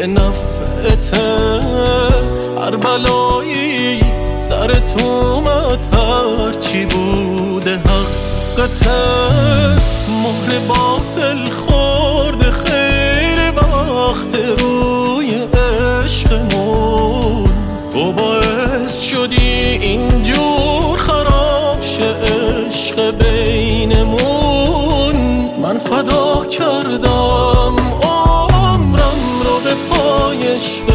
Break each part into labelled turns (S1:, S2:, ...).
S1: به نفعته، هر بلایی سرت اومد هرچی بوده حقته. مهر باطل خورده خیر وقت روی عشقمون، تو باعث شدی اینجور خراب شه عشق بینمون. من فدا کردم عمرم رو به پای عشق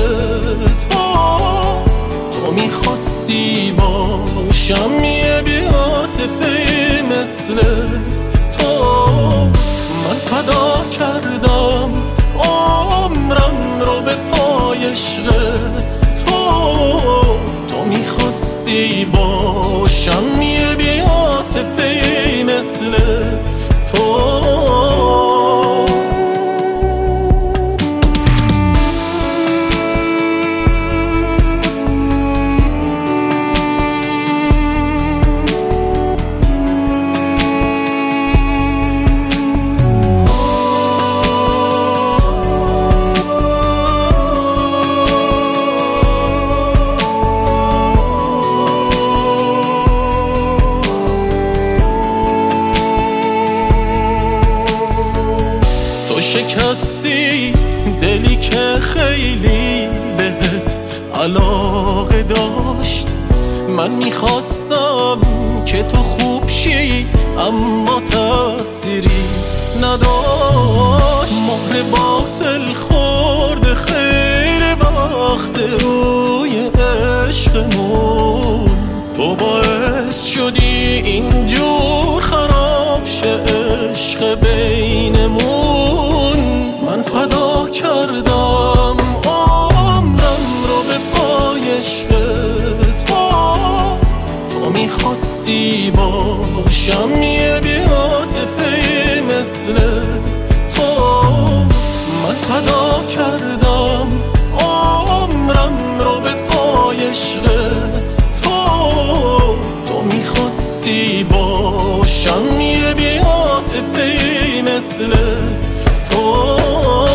S1: تو میخواستی باشم یه بی‌عاطفه مثل تو. من فدا کردم عمرم رو به پای عشق تو میخواستی باشم یه بی‌عاطفه مثل تو. شکستی دلی که خیلی بهت علاقه داشت. من میخواستم که تو خوب شی اما تأثیری نداشت. مهر باطل خورده خیر وقت روی عشقمون، تو باعث شدی اینجور خراب شه عشق بینمون. من فدا کردم عمرم رو به پای عشق تو میخواستی باشم یه بی‌عاطفه مثل تو. من فدا کردم عمرم رو به پای عشق تو میخواستی باشم یه بی‌عاطفه مثل تو.